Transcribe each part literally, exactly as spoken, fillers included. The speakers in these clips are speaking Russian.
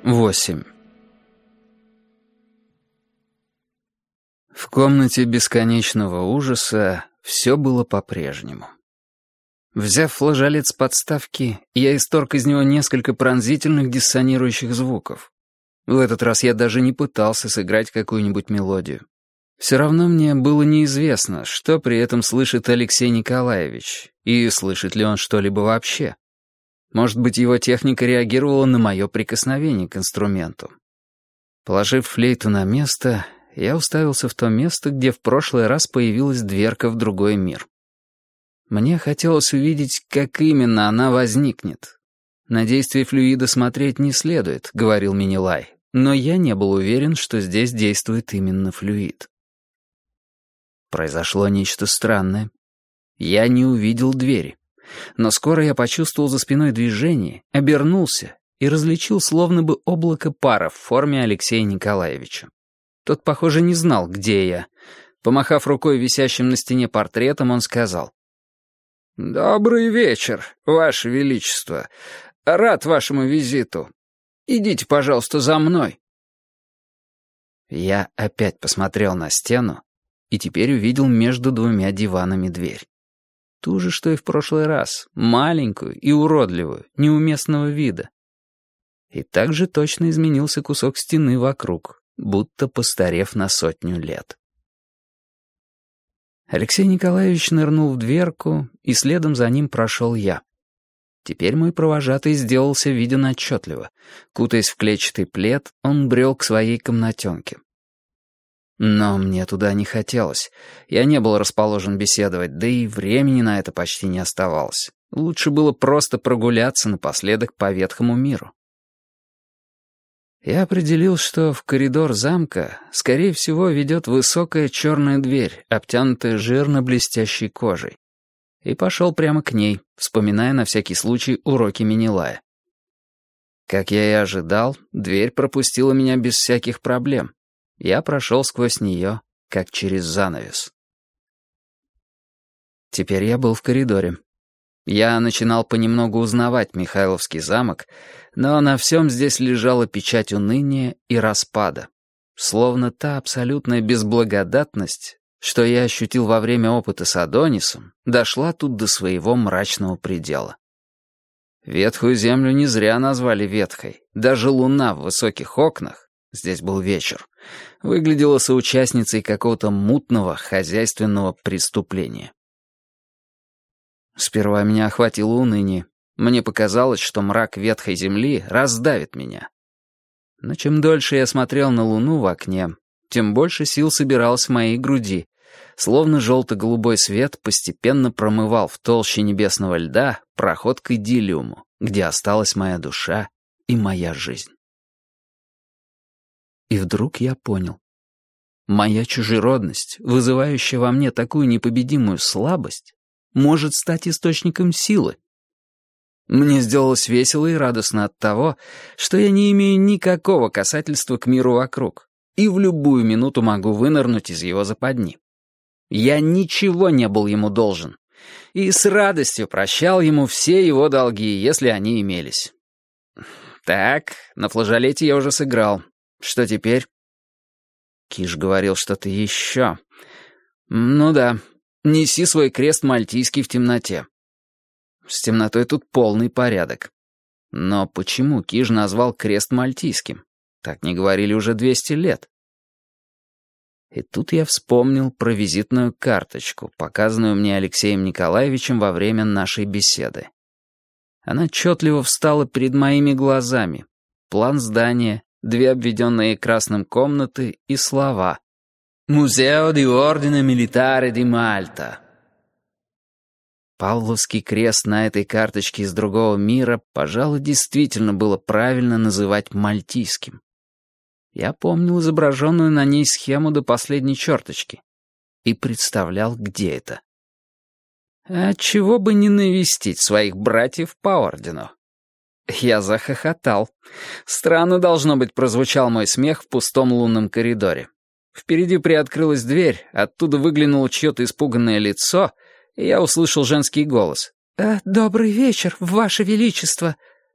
восемь. В комнате бесконечного ужаса все было по-прежнему. Взяв флажолет с подставки, я исторг из него несколько пронзительных диссонирующих звуков. В этот раз я даже не пытался сыграть какую-нибудь мелодию. Все равно мне было неизвестно, что при этом слышит Алексей Николаевич, и слышит ли он что-либо вообще. Может быть, его техника реагировала на мое прикосновение к инструменту. Положив флейту на место, я уставился в то место, где в прошлый раз появилась дверка в другой мир. Мне хотелось увидеть, как именно она возникнет. На действие флюида смотреть не следует, говорил Минилай, но я не был уверен, что здесь действует именно флюид. Произошло нечто странное. Я не увидел двери. Но скоро я почувствовал за спиной движение, обернулся и различил словно бы облако пара в форме Алексея Николаевича. Тот, похоже, не знал, где я. Помахав рукой висящим на стене портретом, он сказал: «Добрый вечер, Ваше Величество. Рад вашему визиту. Идите, пожалуйста, за мной». Я опять посмотрел на стену и теперь увидел между двумя диванами дверь. Ту же, что и в прошлый раз, маленькую и уродливую, неуместного вида. И также точно изменился кусок стены вокруг, будто постарев на сотню лет. Алексей Николаевич нырнул в дверку, и следом за ним прошел я. Теперь мой провожатый сделался виден отчетливо. Кутаясь в клетчатый плед, он брел к своей комнатенке. Но мне туда не хотелось. Я не был расположен беседовать, да и времени на это почти не оставалось. Лучше было просто прогуляться напоследок по ветхому миру. Я определил, что в коридор замка, скорее всего, ведет высокая черная дверь, обтянутая жирно-блестящей кожей. И пошел прямо к ней, вспоминая на всякий случай уроки Минилая. Как я и ожидал, дверь пропустила меня без всяких проблем. Я прошел сквозь нее, как через занавес. Теперь я был в коридоре. Я начинал понемногу узнавать Михайловский замок, но на всем здесь лежала печать уныния и распада. Словно та абсолютная безблагодатность, что я ощутил во время опыта с Адонисом, дошла тут до своего мрачного предела. Ветхую землю не зря назвали ветхой. Даже луна в высоких окнах, здесь был вечер, выглядела соучастницей какого-то мутного хозяйственного преступления. Сперва меня охватило уныние. Мне показалось, что мрак ветхой земли раздавит меня. Но чем дольше я смотрел на луну в окне, тем больше сил собиралось в моей груди, словно желто-голубой свет постепенно промывал в толще небесного льда проход к идиллиуму, где осталась моя душа и моя жизнь. И вдруг я понял. Моя чужеродность, вызывающая во мне такую непобедимую слабость, может стать источником силы. Мне сделалось весело и радостно от того, что я не имею никакого касательства к миру вокруг и в любую минуту могу вынырнуть из его западни. Я ничего не был ему должен и с радостью прощал ему все его долги, если они имелись. Так, на флажолете я уже сыграл. Что теперь? Киш говорил что-то еще. Ну да. Неси свой крест мальтийский в темноте. С темнотой тут полный порядок. Но почему Киш назвал крест мальтийским? Так не говорили уже двести лет. И тут я вспомнил про визитную карточку, показанную мне Алексеем Николаевичем во время нашей беседы. Она отчетливо встала перед моими глазами. План здания, две обведенные красным комнаты и слова «Museo di Ordine Militare di Malta». Павловский крест на этой карточке из другого мира, пожалуй, действительно было правильно называть мальтийским. Я помнил изображенную на ней схему до последней черточки и представлял, где это. А чего бы не навестить своих братьев по ордену? Я захохотал. Странно, должно быть, прозвучал мой смех в пустом лунном коридоре. Впереди приоткрылась дверь, оттуда выглянуло чье-то испуганное лицо, и я услышал женский голос. «Э, «Добрый вечер, Ваше Величество!»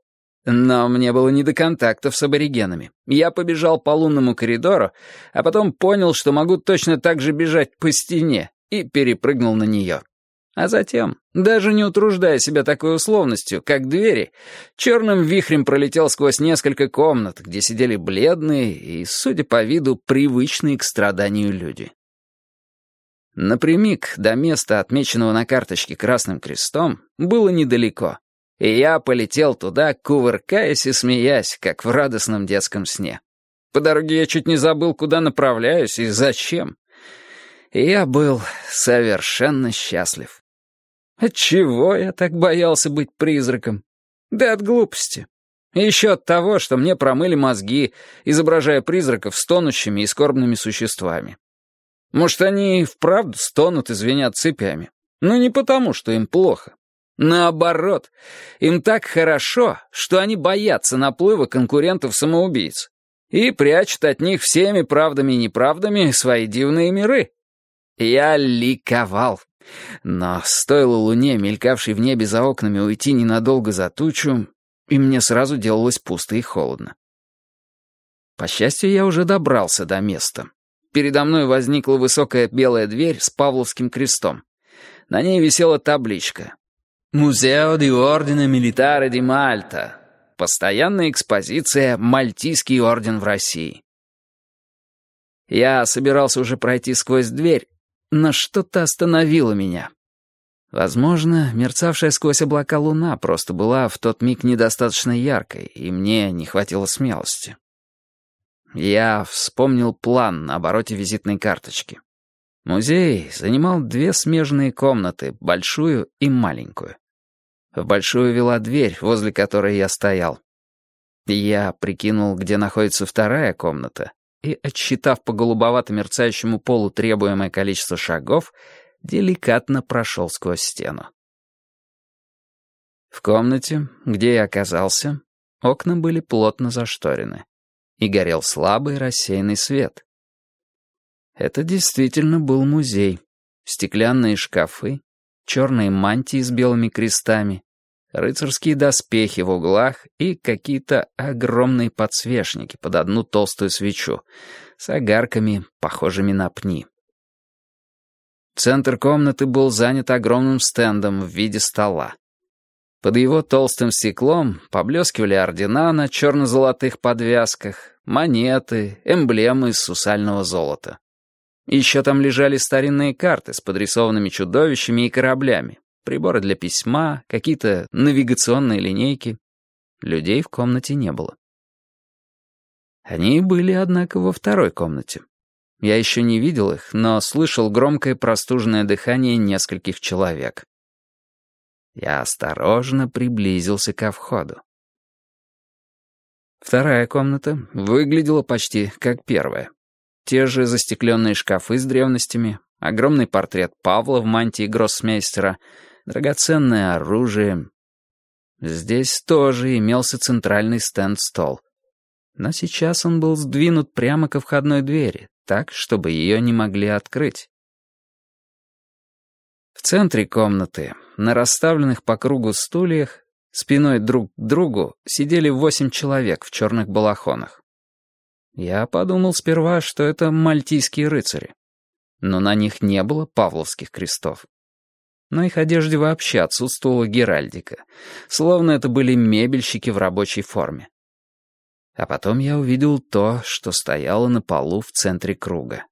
Но мне было не до контактов с аборигенами. Я побежал по лунному коридору, а потом понял, что могу точно так же бежать по стене, и перепрыгнул на нее. А затем, даже не утруждая себя такой условностью, как двери, черным вихрем пролетел сквозь несколько комнат, где сидели бледные и, судя по виду, привычные к страданию люди. Напрямик до места, отмеченного на карточке красным крестом, было недалеко, и я полетел туда, кувыркаясь и смеясь, как в радостном детском сне. По дороге я чуть не забыл, куда направляюсь и зачем. И я был совершенно счастлив. Отчего я так боялся быть призраком? Да от глупости. И еще от того, что мне промыли мозги, изображая призраков стонущими и скорбными существами. Может, они и вправду стонут и звенят цепями. Но не потому, что им плохо. Наоборот, им так хорошо, что они боятся наплыва конкурентов-самоубийц и прячут от них всеми правдами и неправдами свои дивные миры. Я ликовал. Но стоило луне, мелькавшей в небе за окнами, уйти ненадолго за тучу, и мне сразу делалось пусто и холодно. По счастью, я уже добрался до места. Передо мной возникла высокая белая дверь с павловским крестом. На ней висела табличка «Музео ди Ордине Милитаре ди Мальта». Постоянная экспозиция «Мальтийский орден в России». Я собирался уже пройти сквозь дверь, но что-то остановило меня. Возможно, мерцавшая сквозь облака луна просто была в тот миг недостаточно яркой, и мне не хватило смелости. Я вспомнил план на обороте визитной карточки. Музей занимал две смежные комнаты, большую и маленькую. В большую вела дверь, возле которой я стоял. Я прикинул, где находится вторая комната, и, отсчитав по голубовато-мерцающему полу требуемое количество шагов, деликатно прошел сквозь стену. В комнате, где я оказался, окна были плотно зашторены, и горел слабый рассеянный свет. Это действительно был музей. Стеклянные шкафы, черные мантии с белыми крестами, рыцарские доспехи в углах и какие-то огромные подсвечники под одну толстую свечу с огарками, похожими на пни. Центр комнаты был занят огромным стендом в виде стола. Под его толстым стеклом поблескивали ордена на черно-золотых подвязках, монеты, эмблемы из сусального золота. Еще там лежали старинные карты с подрисованными чудовищами и кораблями, приборы для письма, какие-то навигационные линейки. Людей в комнате не было. Они были, однако, во второй комнате. Я еще не видел их, но слышал громкое простуженное дыхание нескольких человек. Я осторожно приблизился ко входу. Вторая комната выглядела почти как первая. Те же застекленные шкафы с древностями, огромный портрет Павла в мантии гроссмейстера, драгоценное оружие. Здесь тоже имелся центральный стенд-стол. Но сейчас он был сдвинут прямо ко входной двери, так, чтобы ее не могли открыть. В центре комнаты, на расставленных по кругу стульях, спиной друг к другу, сидели восемь человек в черных балахонах. Я подумал сперва, что это мальтийские рыцари. Но на них не было павловских крестов. На их одежде вообще отсутствовала геральдика, словно это были мебельщики в рабочей форме. А потом я увидел то, что стояло на полу в центре круга.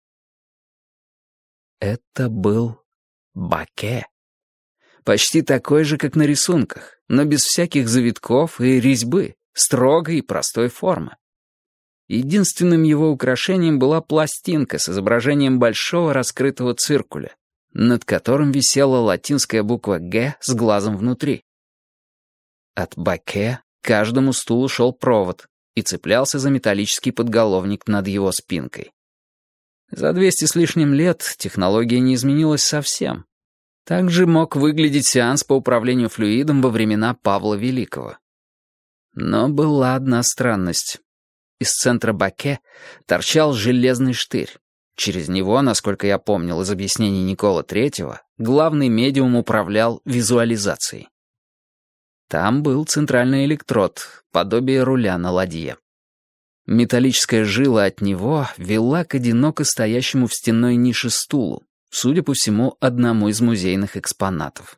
Это был баке. Почти такой же, как на рисунках, но без всяких завитков и резьбы, строгой и простой формы. Единственным его украшением была пластинка с изображением большого раскрытого циркуля, над которым висела латинская буква «Г» с глазом внутри. От баке к каждому стулу шел провод и цеплялся за металлический подголовник над его спинкой. За двести с лишним лет технология не изменилась совсем. Так же мог выглядеть сеанс по управлению флюидом во времена Павла Великого. Но была одна странность. Из центра баке торчал железный штырь. Через него, насколько я помнил из объяснений Никола Третьего, главный медиум управлял визуализацией. Там был центральный электрод, подобие руля на ладье. Металлическая жила от него вела к одиноко стоящему в стенной нише стулу, судя по всему, одному из музейных экспонатов.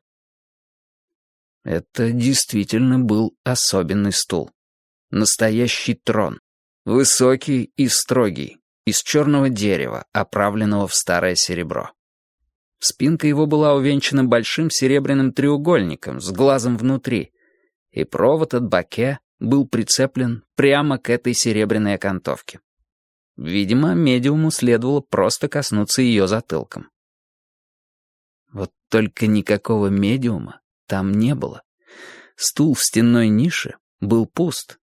Это действительно был особенный стул. Настоящий трон. Высокий и строгий, из черного дерева, оправленного в старое серебро. Спинка его была увенчана большим серебряным треугольником с глазом внутри, и провод от баке был прицеплен прямо к этой серебряной окантовке. Видимо, медиуму следовало просто коснуться ее затылком. Вот только никакого медиума там не было. Стул в стенной нише был пуст.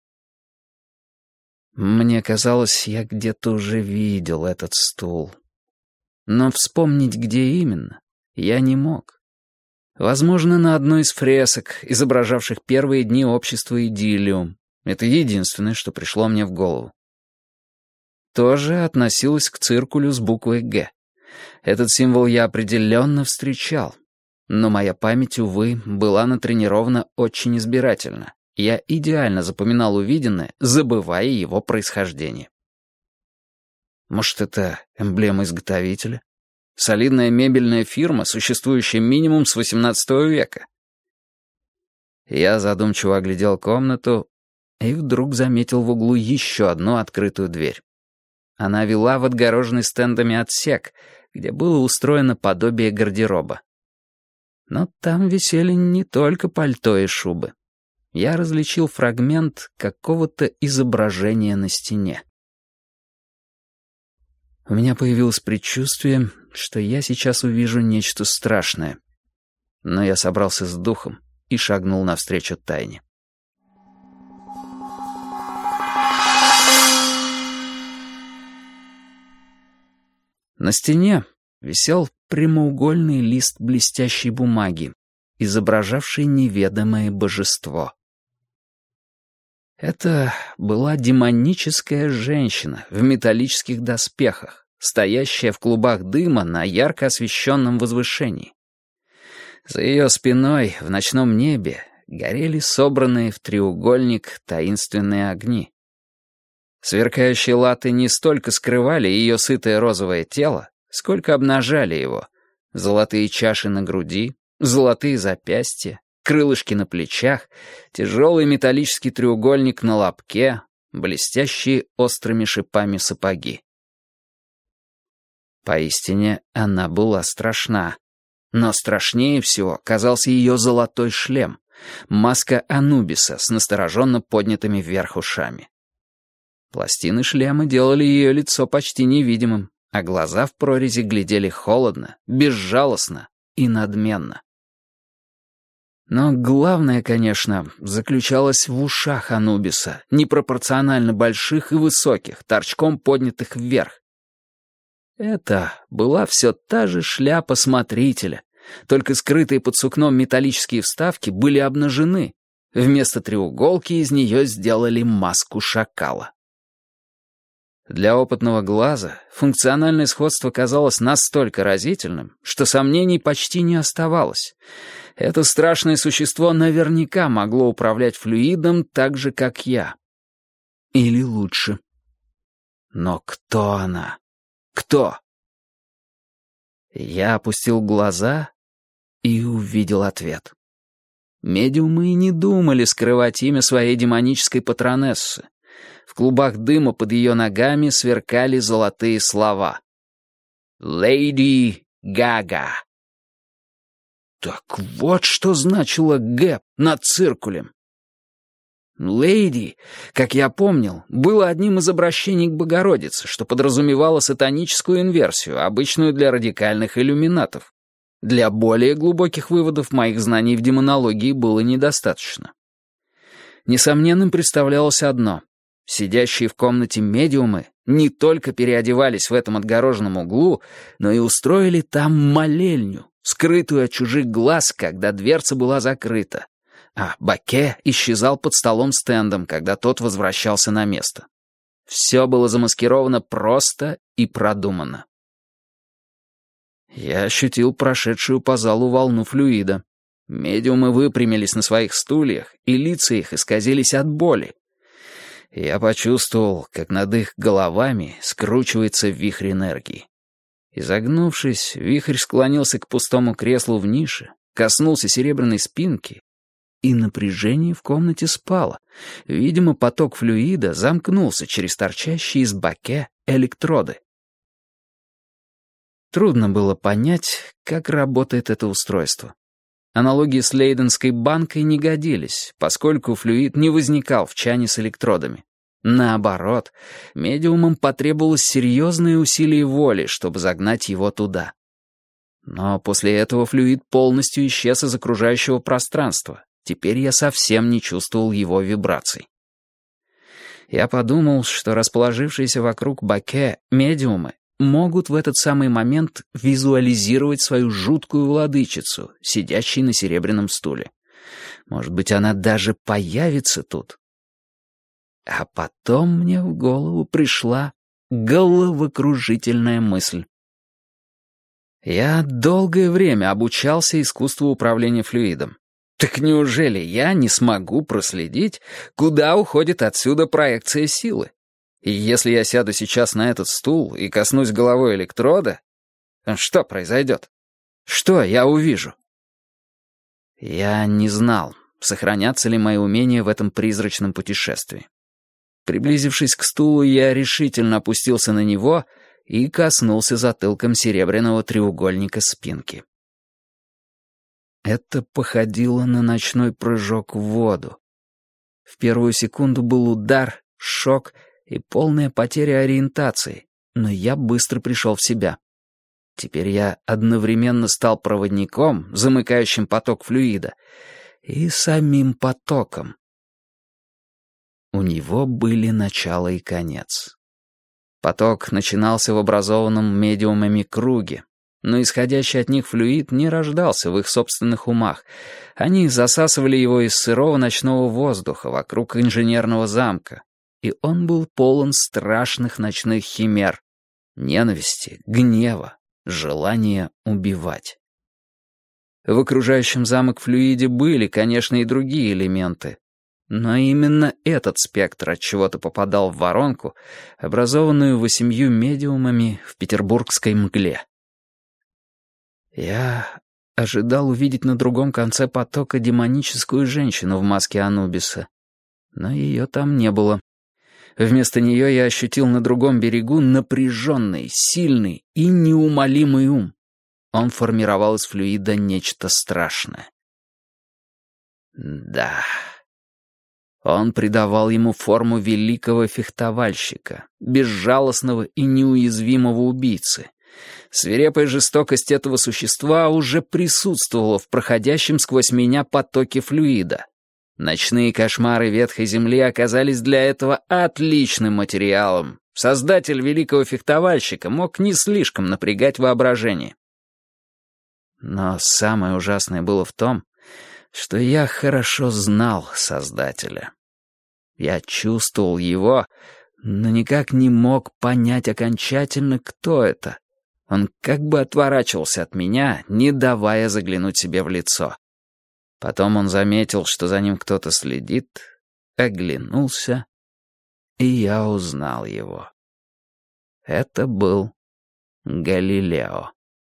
Мне казалось, я где-то уже видел этот стул. Но вспомнить, где именно, я не мог. Возможно, на одной из фресок, изображавших первые дни общества Идиллиум. Это единственное, что пришло мне в голову. Тоже относилось к циркулю с буквой «Г». Этот символ я определенно встречал. Но моя память, увы, была натренирована очень избирательно. Я идеально запоминал увиденное, забывая его происхождение. Может, это эмблема изготовителя? Солидная мебельная фирма, существующая минимум с восемнадцатого века. Я задумчиво оглядел комнату и вдруг заметил в углу еще одну открытую дверь. Она вела в отгороженный стендами отсек, где было устроено подобие гардероба. Но там висели не только пальто и шубы. Я различил фрагмент какого-то изображения на стене. У меня появилось предчувствие, что я сейчас увижу нечто страшное. Но я собрался с духом и шагнул навстречу тайне. На стене висел прямоугольный лист блестящей бумаги, изображавший неведомое божество. Это была демоническая женщина в металлических доспехах, стоящая в клубах дыма на ярко освещенном возвышении. За ее спиной в ночном небе горели собранные в треугольник таинственные огни. Сверкающие латы не столько скрывали ее сытое розовое тело, сколько обнажали его. Золотые чаши на груди, золотые запястья, крылышки на плечах, тяжелый металлический треугольник на лобке, блестящие острыми шипами сапоги. Поистине, она была страшна. Но страшнее всего казался ее золотой шлем, маска Анубиса с настороженно поднятыми вверх ушами. Пластины шлема делали ее лицо почти невидимым, а глаза в прорези глядели холодно, безжалостно и надменно. Но главное, конечно, заключалось в ушах Анубиса, непропорционально больших и высоких, торчком поднятых вверх. Это была все та же шляпа смотрителя, только скрытые под сукном металлические вставки были обнажены. Вместо треуголки из нее сделали маску шакала. Для опытного глаза функциональное сходство казалось настолько разительным, что сомнений почти не оставалось. Это страшное существо наверняка могло управлять флюидом так же, как я. Или лучше. Но кто она? Кто? Я опустил глаза и увидел ответ. Медиумы и не думали скрывать имя своей демонической патронессы. В клубах дыма под ее ногами сверкали золотые слова. «Леди Гага». Так вот что значило «Г» над циркулем. «Леди», как я помнил, было одним из обращений к Богородице, что подразумевало сатаническую инверсию, обычную для радикальных иллюминатов. Для более глубоких выводов моих знаний в демонологии было недостаточно. Несомненным представлялось одно. Сидящие в комнате медиумы не только переодевались в этом отгороженном углу, но и устроили там молельню, скрытую от чужих глаз, когда дверца была закрыта, а Баке исчезал под столом-стендом, когда тот возвращался на место. Все было замаскировано просто и продуманно. Я ощутил прошедшую по залу волну флюида. Медиумы выпрямились на своих стульях, и лица их исказились от боли. Я почувствовал, как над их головами скручивается вихрь энергии. Изогнувшись, вихрь склонился к пустому креслу в нише, коснулся серебряной спинки, и напряжение в комнате спало. Видимо, поток флюида замкнулся через торчащие из баке электроды. Трудно было понять, как работает это устройство. Аналогии с Лейденской банкой не годились, поскольку флюид не возникал в чане с электродами. Наоборот, медиумам потребовалось серьезные усилия воли, чтобы загнать его туда. Но после этого флюид полностью исчез из окружающего пространства. Теперь я совсем не чувствовал его вибраций. Я подумал, что расположившиеся вокруг баке медиумы могут в этот самый момент визуализировать свою жуткую владычицу, сидящей на серебряном стуле. Может быть, она даже появится тут. А потом мне в голову пришла головокружительная мысль. Я долгое время обучался искусству управления флюидом. Так неужели я не смогу проследить, куда уходит отсюда проекция силы? И если я сяду сейчас на этот стул и коснусь головой электрода, что произойдет? Что я увижу? Я не знал, сохранятся ли мои умения в этом призрачном путешествии. Приблизившись к стулу, я решительно опустился на него и коснулся затылком серебряного треугольника спинки. Это походило на ночной прыжок в воду. В первую секунду был удар, шок и полная потеря ориентации, но я быстро пришел в себя. Теперь я одновременно стал проводником, замыкающим поток флюида, и самим потоком. У него были начало и конец. Поток начинался в образованном медиумами круге, но исходящий от них флюид не рождался в их собственных умах. Они засасывали его из сырого ночного воздуха вокруг инженерного замка, и он был полон страшных ночных химер, ненависти, гнева, желания убивать. В окружающем замок флюиде были, конечно, и другие элементы, но именно этот спектр от чего-то попадал в воронку, образованную восемью медиумами в петербургской мгле. Я ожидал увидеть на другом конце потока демоническую женщину в маске Анубиса, но ее там не было. Вместо нее я ощутил на другом берегу напряженный, сильный и неумолимый ум. Он формировал из флюида нечто страшное. Да... Он придавал ему форму великого фехтовальщика, безжалостного и неуязвимого убийцы. Свирепая жестокость этого существа уже присутствовала в проходящем сквозь меня потоке флюида. Ночные кошмары ветхой земли оказались для этого отличным материалом. Создатель великого фехтовальщика мог не слишком напрягать воображение. Но самое ужасное было в том, что я хорошо знал Создателя. Я чувствовал его, но никак не мог понять окончательно, кто это. Он как бы отворачивался от меня, не давая заглянуть себе в лицо. Потом он заметил, что за ним кто-то следит, оглянулся, и я узнал его. Это был Галилео.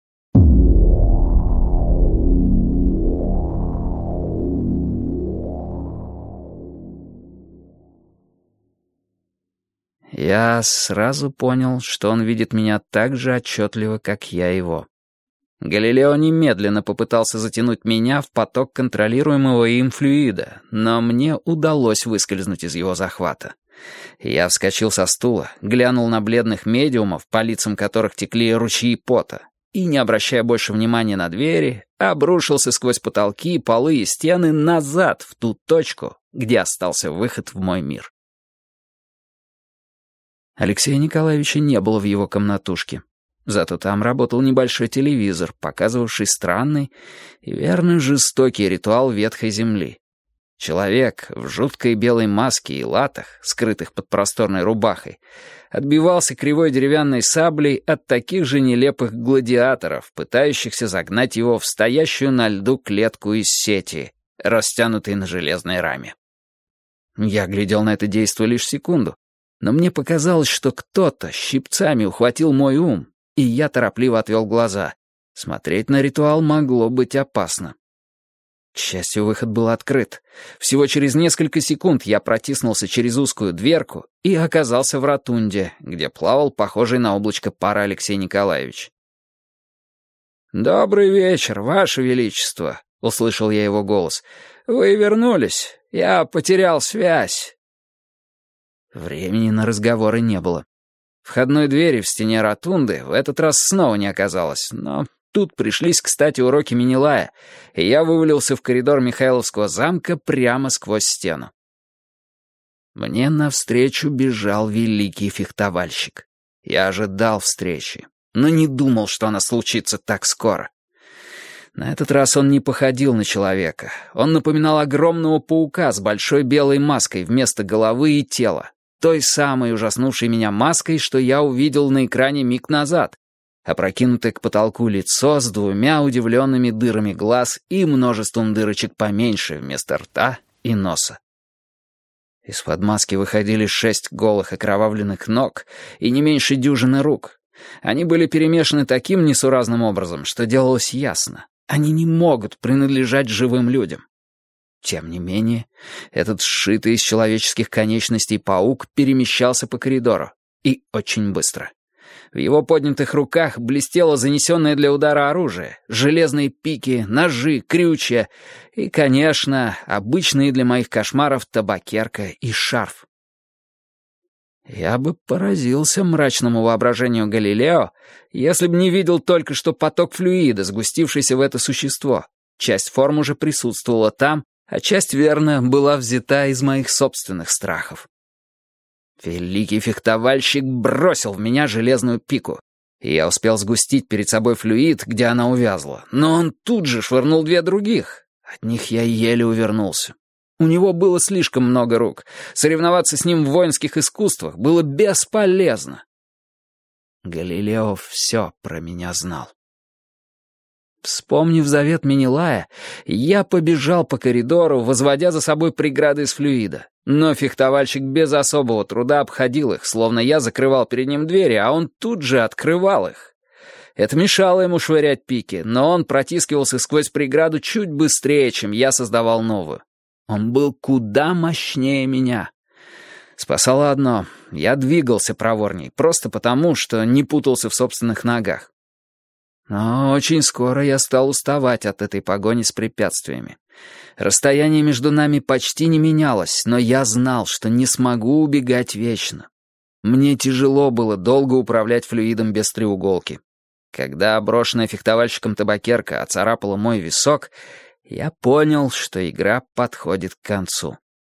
Я сразу понял, что он видит меня так же отчетливо, как я его. Галилео немедленно попытался затянуть меня в поток контролируемого им флюида, но мне удалось выскользнуть из его захвата. Я вскочил со стула, глянул на бледных медиумов, по лицам которых текли ручьи пота, и, не обращая больше внимания на двери, обрушился сквозь потолки, полы и стены назад, в ту точку, где остался выход в мой мир. Алексея Николаевича не было в его комнатушке. Зато там работал небольшой телевизор, показывавший странный и, верно, жестокий ритуал ветхой земли. Человек в жуткой белой маске и латах, скрытых под просторной рубахой, отбивался кривой деревянной саблей от таких же нелепых гладиаторов, пытающихся загнать его в стоящую на льду клетку из сети, растянутой на железной раме. Я глядел на это действо лишь секунду, но мне показалось, что кто-то щипцами ухватил мой ум, и я торопливо отвел глаза. Смотреть на ритуал могло быть опасно. К счастью, выход был открыт. Всего через несколько секунд я протиснулся через узкую дверку и оказался в ротунде, где плавал похожий на облачко пара Алексей Николаевич. «Добрый вечер, Ваше Величество», — услышал я его голос. «Вы вернулись. Я потерял связь». Времени на разговоры не было. Входной двери в стене ротунды в этот раз снова не оказалось, но тут пришлись, кстати, уроки Менелая, и я вывалился в коридор Михайловского замка прямо сквозь стену. Мне навстречу бежал великий фехтовальщик. Я ожидал встречи, но не думал, что она случится так скоро. На этот раз он не походил на человека. Он напоминал огромного паука с большой белой маской вместо головы и тела, той самой ужаснувшей меня маской, что я увидел на экране миг назад, опрокинутое к потолку лицо с двумя удивленными дырами глаз и множеством дырочек поменьше вместо рта и носа. Из-под маски выходили шесть голых окровавленных ног и не меньше дюжины рук. Они были перемешаны таким несуразным образом, что делалось ясно. Они не могут принадлежать живым людям. Тем не менее, этот сшитый из человеческих конечностей паук перемещался по коридору. И очень быстро. В его поднятых руках блестело занесенное для удара оружие, железные пики, ножи, крючья и, конечно, обычные для моих кошмаров табакерка и шарф. Я бы поразился мрачному воображению Галилео, если бы не видел только что поток флюида, сгустившийся в это существо. Часть форм уже присутствовала там, а часть, верно, была взята из моих собственных страхов. Великий фехтовальщик бросил в меня железную пику, и я успел сгустить перед собой флюид, где она увязла, но он тут же швырнул две других. От них я еле увернулся. У него было слишком много рук. Соревноваться с ним в воинских искусствах было бесполезно. Галилео все про меня знал. Вспомнив завет Менелая, я побежал по коридору, возводя за собой преграды из флюида. Но фехтовальщик без особого труда обходил их, словно я закрывал перед ним двери, а он тут же открывал их. Это мешало ему швырять пики, но он протискивался сквозь преграду чуть быстрее, чем я создавал новую. Он был куда мощнее меня. Спасало одно — я двигался проворней, просто потому, что не путался в собственных ногах. Но очень скоро я стал уставать от этой погони с препятствиями. Расстояние между нами почти не менялось, но я знал, что не смогу убегать вечно. Мне тяжело было долго управлять флюидом без треуголки. Когда брошенная фехтовальщиком табакерка оцарапала мой висок, я понял, что игра подходит к концу.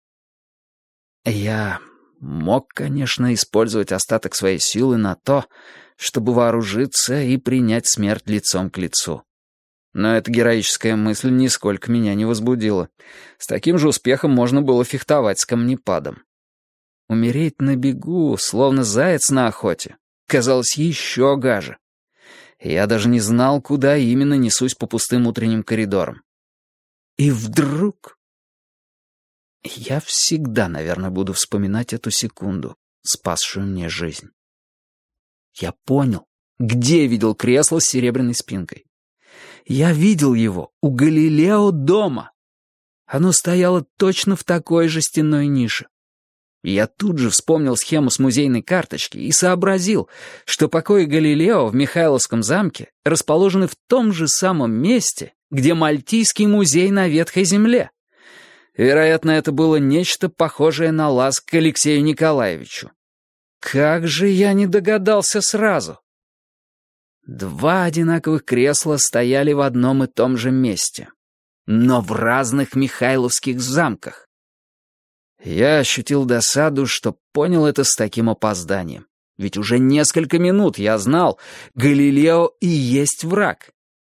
Я мог, конечно, использовать остаток своей силы на то, чтобы вооружиться и принять смерть лицом к лицу. Но эта героическая мысль нисколько меня не возбудила. С таким же успехом можно было фехтовать с камнепадом. Умереть на бегу, словно заяц на охоте, казалось еще гаже. Я даже не знал, куда именно несусь по пустым утренним коридорам. И вдруг... Я всегда, наверное, буду вспоминать эту секунду, спасшую мне жизнь. Я понял, где видел кресло с серебряной спинкой. Я видел его у Галилео дома. Оно стояло точно в такой же стенной нише. Я тут же вспомнил схему с музейной карточки и сообразил, что покои Галилео в Михайловском замке расположены в том же самом месте, где Мальтийский музей на Ветхой земле. Вероятно, это было нечто похожее на ласк к Алексею Николаевичу. Как же я не догадался сразу? Два одинаковых кресла стояли в одном и том же месте, но в разных михайловских замках. Я ощутил досаду, что понял это с таким опозданием. Ведь уже несколько минут я знал, Галилео и есть враг.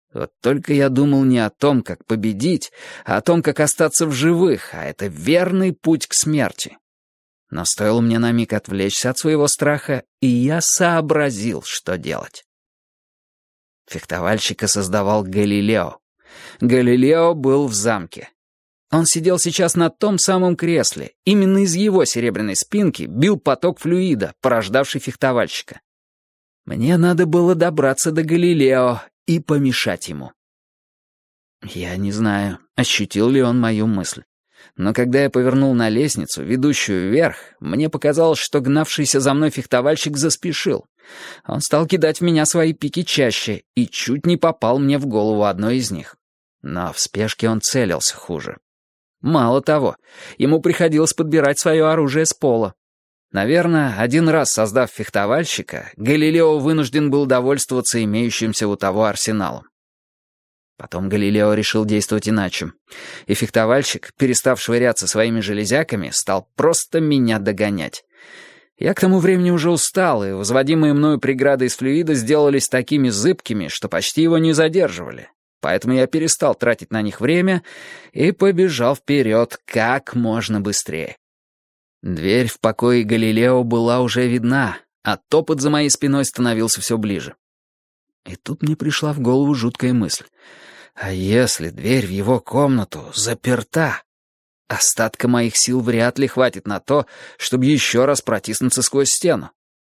Вот только я думал не о том, как победить, а о том, как остаться в живых, а это верный путь к смерти. Но стоило мне на миг отвлечься от своего страха, и я сообразил, что делать. Фехтовальщика создавал Галилео. Галилео был в замке. Он сидел сейчас на том самом кресле. Именно из его серебряной спинки бил поток флюида, порождавший фехтовальщика. Мне надо было добраться до Галилео и помешать ему. Я не знаю, ощутил ли он мою мысль. Но когда я повернул на лестницу, ведущую вверх, мне показалось, что гнавшийся за мной фехтовальщик заспешил. Он стал кидать в меня свои пики чаще и чуть не попал мне в голову одной из них. Но в спешке он целился хуже. Мало того, ему приходилось подбирать свое оружие с пола. Наверное, один раз создав фехтовальщика, Галилео вынужден был довольствоваться имеющимся у того арсеналом. Потом Галилео решил действовать иначе, и фехтовальщик, перестав швыряться своими железяками, стал просто меня догонять. Я к тому времени уже устал, и возводимые мною преграды из флюида сделались такими зыбкими, что почти его не задерживали. Поэтому я перестал тратить на них время и побежал вперед как можно быстрее. Дверь в покое Галилео была уже видна, а топот за моей спиной становился все ближе. И тут мне пришла в голову жуткая мысль. А если дверь в его комнату заперта? Остатка моих сил вряд ли хватит на то, чтобы еще раз протиснуться сквозь стену.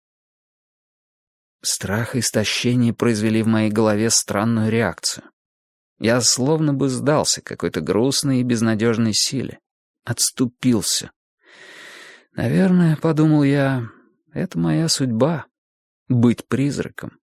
Страх и истощение произвели в моей голове странную реакцию. Я словно бы сдался какой-то грустной и безнадежной силе. Отступился. Наверное, подумал я, это моя судьба — быть призраком.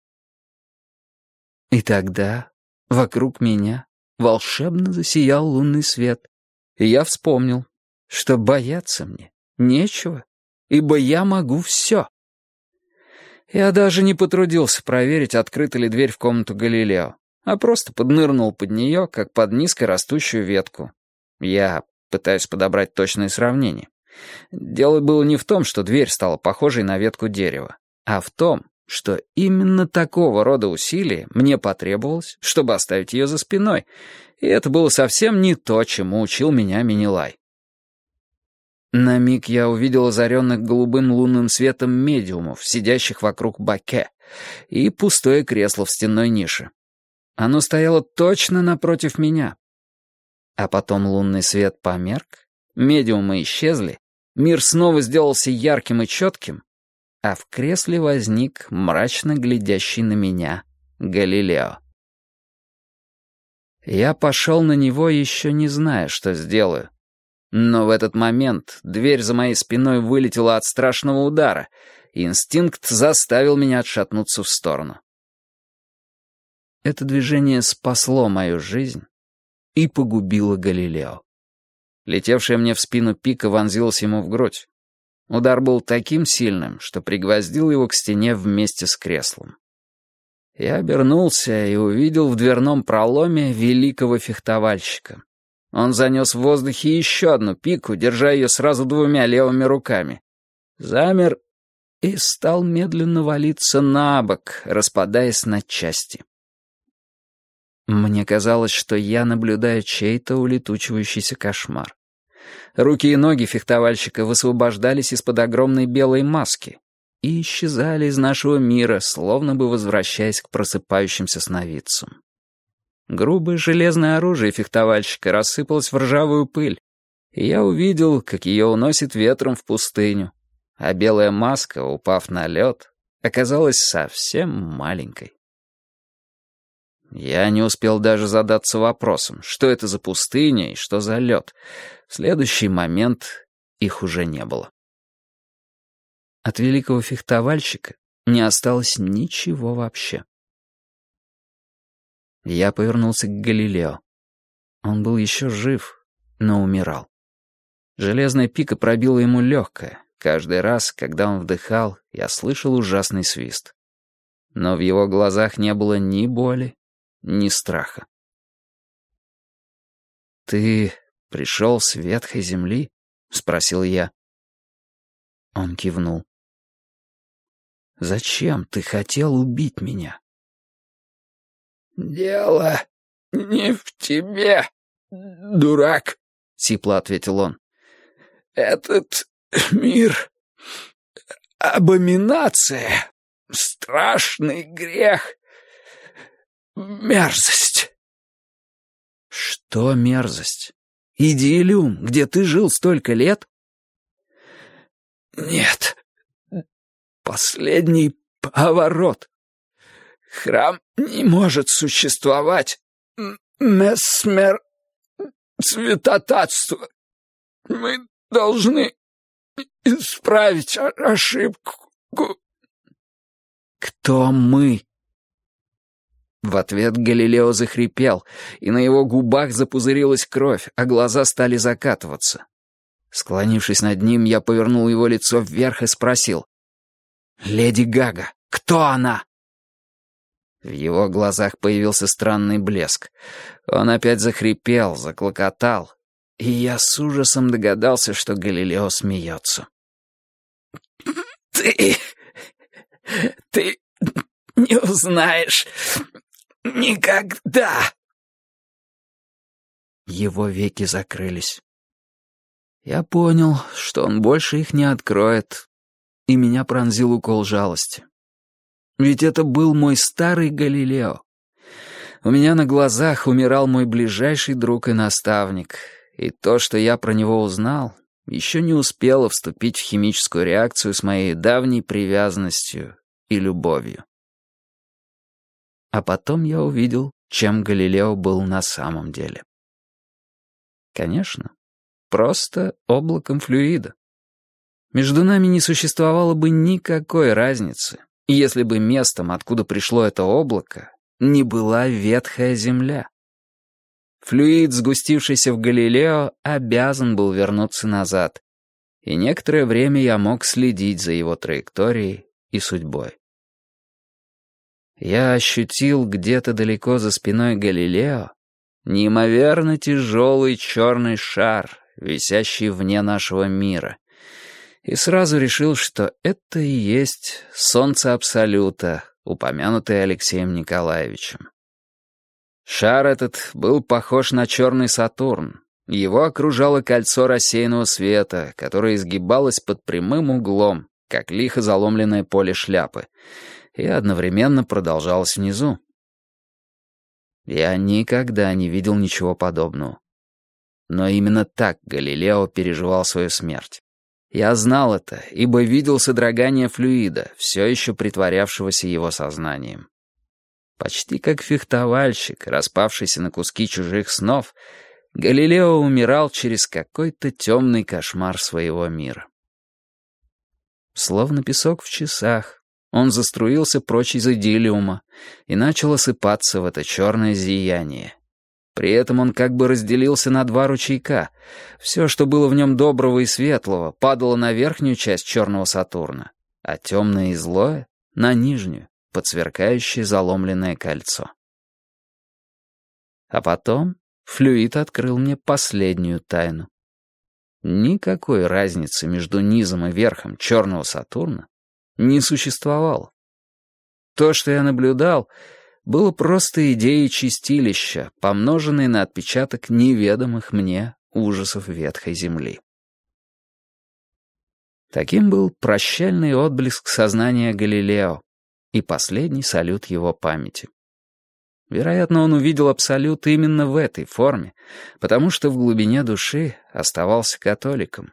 И тогда вокруг меня волшебно засиял лунный свет, и я вспомнил, что бояться мне нечего, ибо я могу все. Я даже не потрудился проверить, открыта ли дверь в комнату Галилео, а просто поднырнул под нее, как под низкорастущую ветку. Я пытаюсь подобрать точное сравнение. Дело было не в том, что дверь стала похожей на ветку дерева, а в том, что именно такого рода усилия мне потребовалось, чтобы оставить ее за спиной, и это было совсем не то, чему учил меня Менелай. На миг я увидел озаренных голубым лунным светом медиумов, сидящих вокруг баке, и пустое кресло в стенной нише. Оно стояло точно напротив меня. А потом лунный свет померк, медиумы исчезли, мир снова сделался ярким и четким, а в кресле возник мрачно глядящий на меня Галилео. Я пошел на него, еще не зная, что сделаю. Но в этот момент дверь за моей спиной вылетела от страшного удара, и инстинкт заставил меня отшатнуться в сторону. Это движение спасло мою жизнь и погубило Галилео. Летевшая мне в спину пика вонзилась ему в грудь. Удар был таким сильным, что пригвоздил его к стене вместе с креслом. Я обернулся и увидел в дверном проломе великого фехтовальщика. Он занес в воздухе еще одну пику, держа ее сразу двумя левыми руками. Замер и стал медленно валиться на бок, распадаясь на части. Мне казалось, что я наблюдаю чей-то улетучивающийся кошмар. Руки и ноги фехтовальщика высвобождались из-под огромной белой маски и исчезали из нашего мира, словно бы возвращаясь к просыпающимся сновидцам. Грубое железное оружие фехтовальщика рассыпалось в ржавую пыль, и я увидел, как ее уносит ветром в пустыню, а белая маска, упав на лед, оказалась совсем маленькой. Я не успел даже задаться вопросом, что это за пустыня и что за лед. В следующий момент их уже не было. От великого фехтовальщика не осталось ничего вообще. Я повернулся к Галилео. Он был еще жив, но умирал. Железная пика пробила ему легкое. Каждый раз, когда он вдыхал, я слышал ужасный свист. Но в его глазах не было ни боли, ни страха. «Ты пришел с ветхой земли?» — спросил я. Он кивнул. «Зачем ты хотел убить меня?» «Дело не в тебе, дурак», — сипло ответил он. «Этот мир — абоминация, страшный грех, мерзость». «Что мерзость? Идиллиум, где ты жил столько лет?» «Нет, последний поворот. Храм не может существовать. Месмер... святотатство. Мы должны исправить ошибку». «Кто мы?» В ответ Галилео захрипел, и на его губах запузырилась кровь, а глаза стали закатываться. Склонившись над ним, я повернул его лицо вверх и спросил: «Леди Гага, кто она?» В его глазах появился странный блеск. Он опять захрипел, заклокотал, и я с ужасом догадался, что Галилео смеется. «Ты... ты не узнаешь никогда!» Его веки закрылись. Я понял, что он больше их не откроет, и меня пронзил укол жалости. Ведь это был мой старый Галилео. У меня на глазах умирал мой ближайший друг и наставник, и то, что я про него узнал, еще не успело вступить в химическую реакцию с моей давней привязанностью и любовью. А потом я увидел, чем Галилео был на самом деле. Конечно, просто облаком флюида. Между нами не существовало бы никакой разницы, если бы местом, откуда пришло это облако, не была ветхая земля. Флюид, сгустившийся в Галилео, обязан был вернуться назад, и некоторое время я мог следить за его траекторией и судьбой. Я ощутил где-то далеко за спиной Галилео неимоверно тяжелый черный шар, висящий вне нашего мира, и сразу решил, что это и есть солнце Абсолюта, упомянутое Алексеем Николаевичем. Шар этот был похож на черный Сатурн. Его окружало кольцо рассеянного света, которое изгибалось под прямым углом, как лихо заломленное поле шляпы, и одновременно продолжалось внизу. Я никогда не видел ничего подобного. Но именно так Галилео переживал свою смерть. Я знал это, ибо видел содрогание флюида, все еще притворявшегося его сознанием. Почти как фехтовальщик, распавшийся на куски чужих снов, Галилео умирал через какой-то темный кошмар своего мира. Словно песок в часах, он заструился прочь из идиллиума и начал осыпаться в это черное зияние. При этом он как бы разделился на два ручейка. Все, что было в нем доброго и светлого, падало на верхнюю часть черного Сатурна, а темное и злое — на нижнюю, под сверкающее заломленное кольцо. А потом флюид открыл мне последнюю тайну. Никакой разницы между низом и верхом черного Сатурна не существовало. То, что я наблюдал, было просто идеей чистилища, помноженной на отпечаток неведомых мне ужасов ветхой земли. Таким был прощальный отблеск сознания Галилео и последний салют его памяти. Вероятно, он увидел Абсолют именно в этой форме, потому что в глубине души оставался католиком.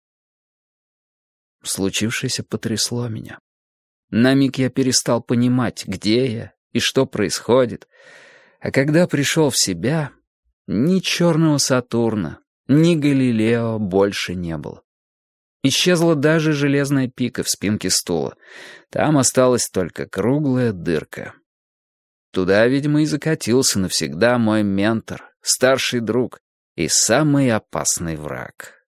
Случившееся потрясло меня. На миг я перестал понимать, где я и что происходит, а когда пришел в себя, ни черного Сатурна, ни Галилео больше не было. Исчезла даже железная пика в спинке стула. Там осталась только круглая дырка. Туда, видимо, и закатился навсегда мой ментор, старший друг и самый опасный враг.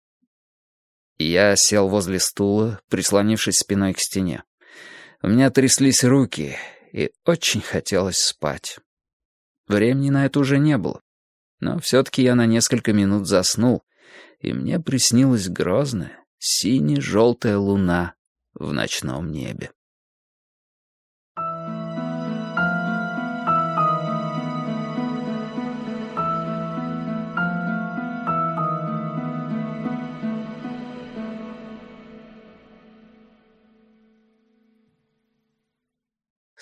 Я сел возле стула, прислонившись спиной к стене. У меня тряслись руки, и очень хотелось спать. Времени на это уже не было, но все-таки я на несколько минут заснул, и мне приснилась грозная, сине-желтая луна в ночном небе.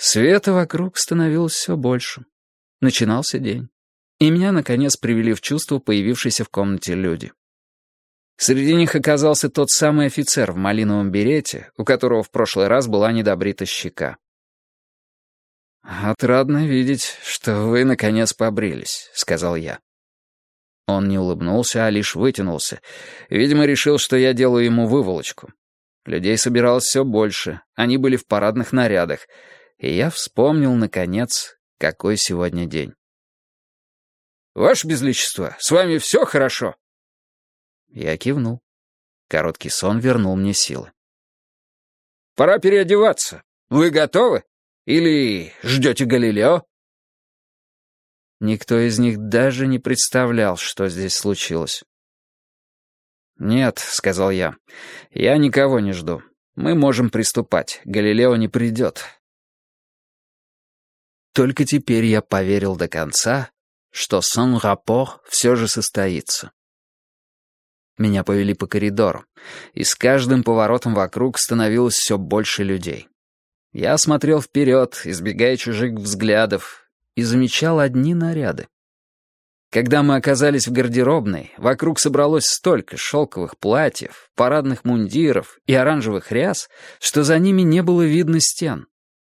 Света вокруг становилось все больше. Начинался день. И меня, наконец, привели в чувство появившиеся в комнате люди. Среди них оказался тот самый офицер в малиновом берете, у которого в прошлый раз была недобрита щека. «Отрадно видеть, что вы, наконец, побрились», — сказал я. Он не улыбнулся, а лишь вытянулся. Видимо, решил, что я делаю ему выволочку. Людей собиралось все больше, они были в парадных нарядах, и я вспомнил, наконец, какой сегодня день. «Ваше Безличество, с вами все хорошо?» Я кивнул. Короткий сон вернул мне силы. «Пора переодеваться. Вы готовы? Или ждете Галилео?» Никто из них даже не представлял, что здесь случилось. «Нет», — сказал я, — «я никого не жду. Мы можем приступать. Галилео не придет». Только теперь я поверил до конца, что сон-раппор все же состоится. Меня повели по коридору, и с каждым поворотом вокруг становилось все больше людей. Я смотрел вперед, избегая чужих взглядов, и замечал одни наряды. Когда мы оказались в гардеробной, вокруг собралось столько шелковых платьев, парадных мундиров и оранжевых ряс, что за ними не было видно стен.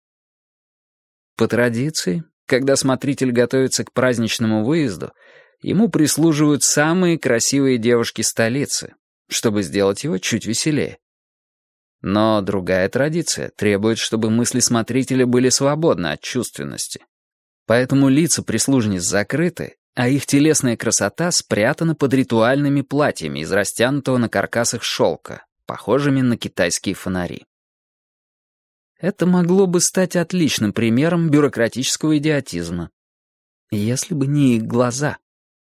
По традиции, когда смотритель готовится к праздничному выезду, ему прислуживают самые красивые девушки столицы, чтобы сделать его чуть веселее. Но другая традиция требует, чтобы мысли смотрителя были свободны от чувственности. Поэтому лица прислужниц закрыты, а их телесная красота спрятана под ритуальными платьями из растянутого на каркасах шелка, похожими на китайские фонари. Это могло бы стать отличным примером бюрократического идиотизма. Если бы не их глаза.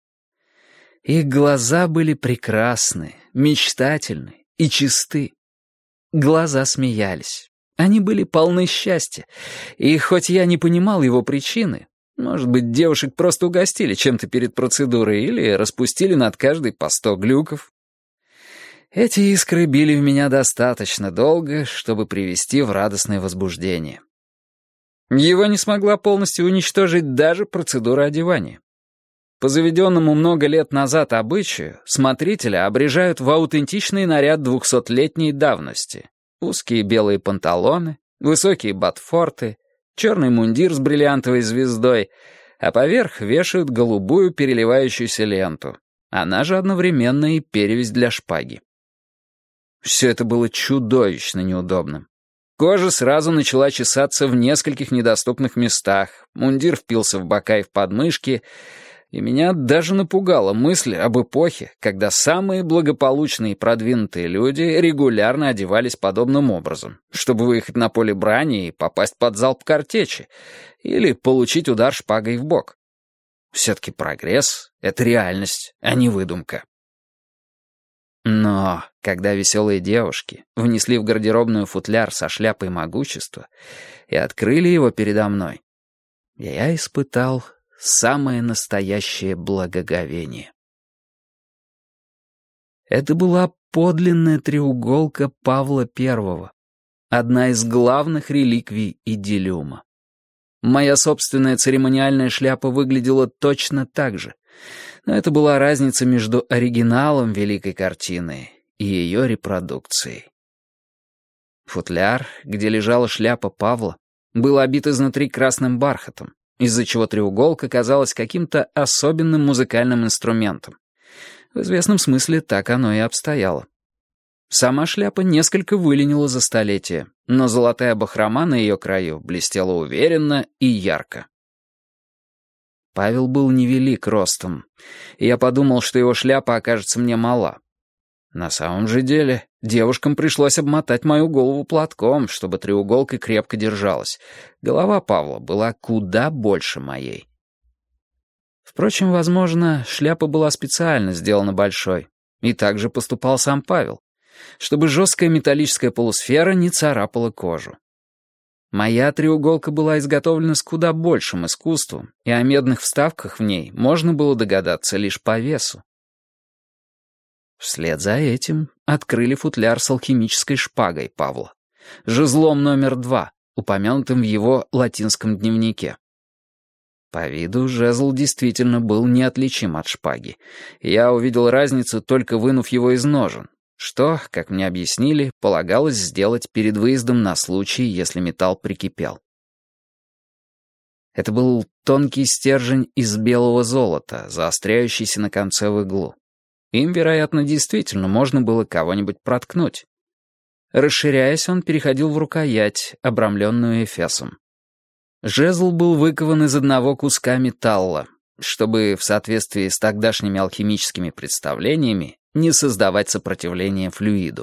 Их глаза были прекрасны, мечтательны и чисты. Глаза смеялись. Они были полны счастья. И хоть я не понимал его причины, может быть, девушек просто угостили чем-то перед процедурой или распустили над каждой по сто глюков. Эти искры били в меня достаточно долго, чтобы привести в радостное возбуждение. Его не смогла полностью уничтожить даже процедура одевания. По заведенному много лет назад обычаю, смотрителя обрежают в аутентичный наряд двухсотлетней давности. Узкие белые панталоны, высокие ботфорты, черный мундир с бриллиантовой звездой, а поверх вешают голубую переливающуюся ленту. Она же одновременно и перевязь для шпаги. Все это было чудовищно неудобным. Кожа сразу начала чесаться в нескольких недоступных местах, мундир впился в бока и в подмышки, и меня даже напугала мысль об эпохе, когда самые благополучные и продвинутые люди регулярно одевались подобным образом, чтобы выехать на поле брани и попасть под залп картечи, или получить удар шпагой в бок. Все-таки прогресс — это реальность, а не выдумка. Но когда веселые девушки внесли в гардеробную футляр со шляпой могущества и открыли его передо мной, я испытал самое настоящее благоговение. Это была подлинная треуголка Павла Первого, одна из главных реликвий идиллиума. Моя собственная церемониальная шляпа выглядела точно так же, но это была разница между оригиналом великой картины и ее репродукцией. Футляр, где лежала шляпа Павла, был обит изнутри красным бархатом, из-за чего треуголка казалась каким-то особенным музыкальным инструментом. В известном смысле так оно и обстояло. Сама шляпа несколько выленила за столетие, но золотая бахрома на ее краю блестела уверенно и ярко. Павел был невелик ростом, и я подумал, что его шляпа окажется мне мала. На самом же деле, девушкам пришлось обмотать мою голову платком, чтобы треуголка крепко держалась. Голова Павла была куда больше моей. Впрочем, возможно, шляпа была специально сделана большой, и так же поступал сам Павел, чтобы жесткая металлическая полусфера не царапала кожу. Моя треуголка была изготовлена с куда большим искусством, и о медных вставках в ней можно было догадаться лишь по весу. Вслед за этим открыли футляр с алхимической шпагой Павла, жезлом номер два, упомянутым в его латинском дневнике. По виду жезл действительно был неотличим от шпаги. Я увидел разницу, только вынув его из ножен, что, как мне объяснили, полагалось сделать перед выездом на случай, если металл прикипел. Это был тонкий стержень из белого золота, заостряющийся на конце в иглу. Им, вероятно, действительно можно было кого-нибудь проткнуть. Расширяясь, он переходил в рукоять, обрамленную эфесом. Жезл был выкован из одного куска металла, чтобы, в соответствии с тогдашними алхимическими представлениями, не создавать сопротивление флюиду.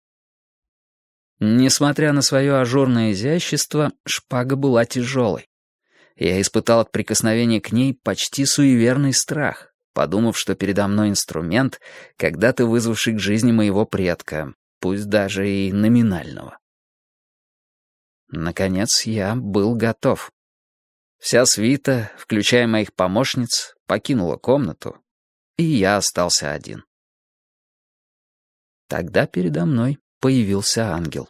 Несмотря на свое ажурное изящество, шпага была тяжелой. Я испытал от прикосновения к ней почти суеверный страх, подумав, что передо мной инструмент, когда-то вызвавший к жизни моего предка, пусть даже и номинального. Наконец, я был готов. Вся свита, включая моих помощниц, покинула комнату, и я остался один. Тогда передо мной появился ангел.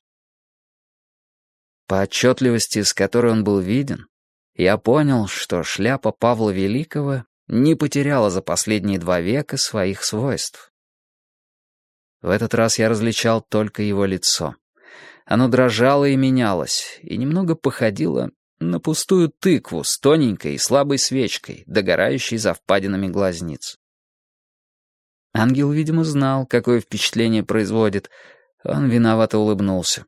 По отчетливости, с которой он был виден, я понял, что шляпа Павла Великого не потеряла за последние два века своих свойств. В этот раз я различал только его лицо. Оно дрожало и менялось, и немного походило на пустую тыкву с тоненькой и слабой свечкой, догорающей за впадинами глазниц. Ангел, видимо, знал, какое впечатление производит. Он виновато улыбнулся.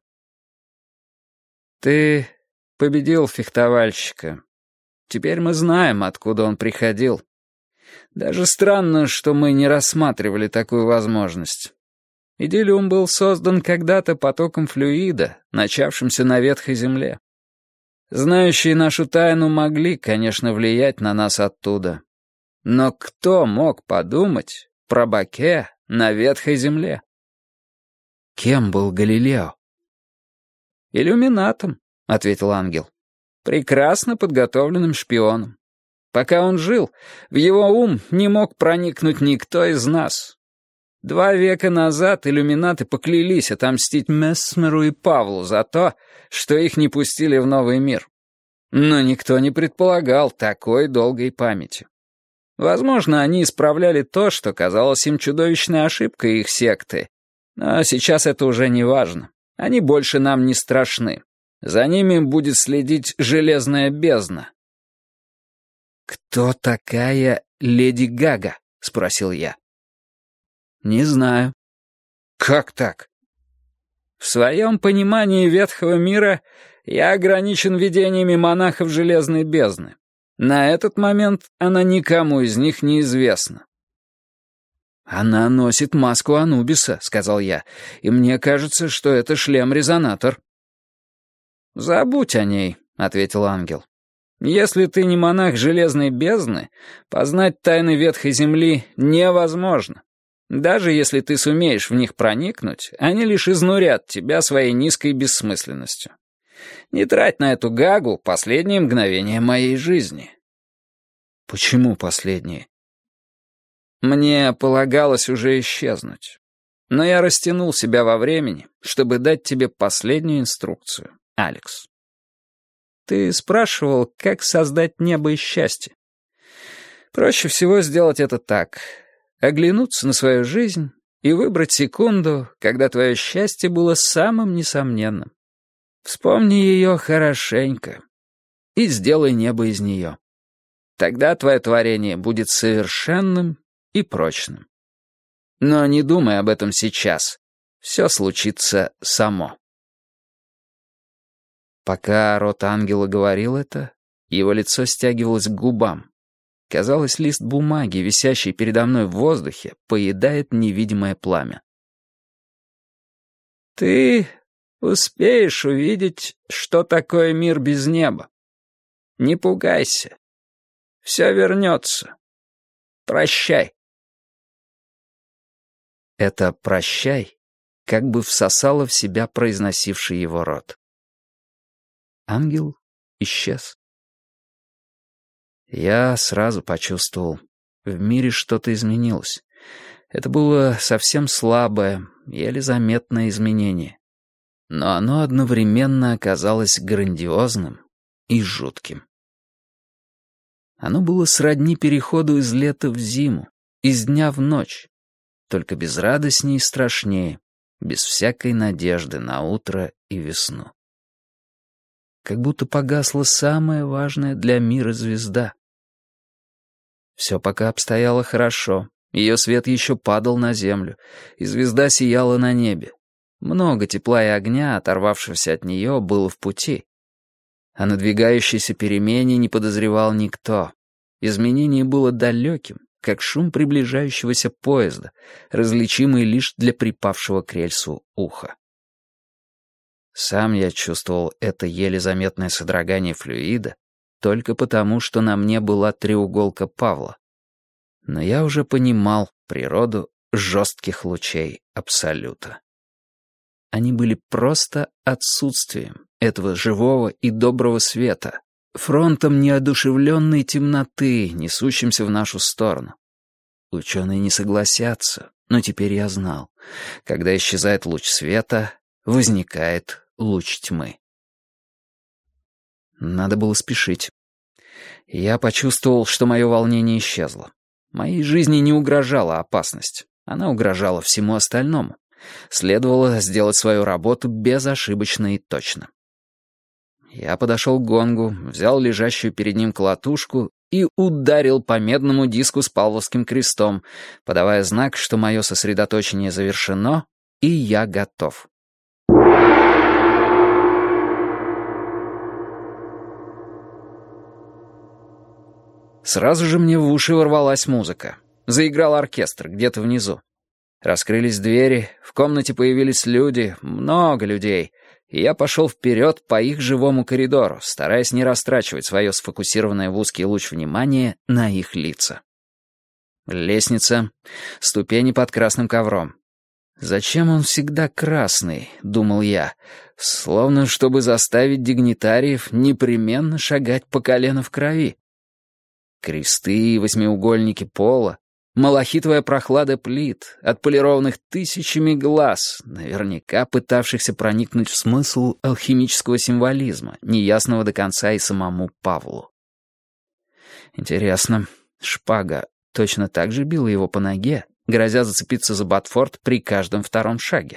«Ты победил фехтовальщика. Теперь мы знаем, откуда он приходил. Даже странно, что мы не рассматривали такую возможность. Идиллиум был создан когда-то потоком флюида, начавшимся на ветхой земле. Знающие нашу тайну могли, конечно, влиять на нас оттуда. Но кто мог подумать про Баке на ветхой земле?» «Кем был Галилео?» «Иллюминатом», — ответил ангел. «Прекрасно подготовленным шпионом. Пока он жил, в его ум не мог проникнуть никто из нас. Два века назад иллюминаты поклялись отомстить Месмеру и Павлу за то, что их не пустили в новый мир. Но никто не предполагал такой долгой памяти. Возможно, они исправляли то, что казалось им чудовищной ошибкой их секты. Но сейчас это уже не важно. Они больше нам не страшны. За ними будет следить железная бездна». «Кто такая Леди Гага?» — спросил я. «Не знаю». «Как так?» «В своем понимании ветхого мира я ограничен видениями монахов Железной бездны. На этот момент она никому из них не известна». «Она носит маску Анубиса», — сказал я, «и мне кажется, что это шлем-резонатор». «Забудь о ней», — ответил ангел. «Если ты не монах Железной бездны, познать тайны ветхой земли невозможно. Даже если ты сумеешь в них проникнуть, они лишь изнурят тебя своей низкой бессмысленностью. Не трать на эту Гагу последние мгновения моей жизни». «Почему последние?» «Мне полагалось уже исчезнуть. Но я растянул себя во времени, чтобы дать тебе последнюю инструкцию, Алекс. Ты спрашивал, как создать небо и счастье. Проще всего сделать это так. Оглянуться на свою жизнь и выбрать секунду, когда твое счастье было самым несомненным. Вспомни ее хорошенько и сделай небо из нее. Тогда твое творение будет совершенным и прочным. Но не думай об этом сейчас. Все случится само». Пока рот ангела говорил это, его лицо стягивалось к губам. Казалось, лист бумаги, висящий передо мной в воздухе, поедает невидимое пламя. «Ты успеешь увидеть, что такое мир без неба. Не пугайся. Все вернется. Прощай». Это «прощай» как бы всосало в себя произносивший его рот. Ангел исчез. Я сразу почувствовал, в мире что-то изменилось. Это было совсем слабое, еле заметное изменение. но оно одновременно оказалось грандиозным и жутким. Оно было сродни переходу из лета в зиму, из дня в ночь, только безрадостнее и страшнее, без всякой надежды на утро и весну. Как будто погасла самая важная для мира звезда. Все пока обстояло хорошо, ее свет еще падал на землю, и звезда сияла на небе. Много тепла и огня, оторвавшегося от нее, было в пути. О надвигающейся перемене не подозревал никто. Изменение было далеким, как шум приближающегося поезда, различимый лишь для припавшего к рельсу уха. Сам я чувствовал это еле заметное содрогание флюида только потому, что на мне была треуголка Павла. Но я уже понимал природу жестких лучей Абсолюта. Они были просто отсутствием этого живого и доброго света, фронтом неодушевленной темноты, несущимся в нашу сторону. Ученые не согласятся, но теперь я знал, когда исчезает луч света, возникает луч тьмы. Надо было спешить. Я почувствовал, что мое волнение исчезло. Моей жизни не угрожала опасность, она угрожала всему остальному. Следовало сделать свою работу безошибочно и точно. Я подошел к гонгу, взял лежащую перед ним колотушку и ударил по медному диску с павловским крестом, подавая знак, что мое сосредоточение завершено, и я готов. Сразу же мне в уши ворвалась музыка. Заиграл оркестр где-то внизу. Раскрылись двери, в комнате появились люди, много людей, и я пошел вперед по их живому коридору, стараясь не растрачивать свое сфокусированное в узкий луч внимания на их лица. Лестница, ступени под красным ковром. «Зачем он всегда красный?» — думал я, словно чтобы заставить дигнитариев непременно шагать по колено в крови. Кресты и восьмиугольники пола, малахитовая прохлада плит, отполированных тысячами глаз, наверняка пытавшихся проникнуть в смысл алхимического символизма, неясного до конца и самому Павлу. Интересно, шпага точно так же била его по ноге, грозя зацепиться за ботфорт при каждом втором шаге?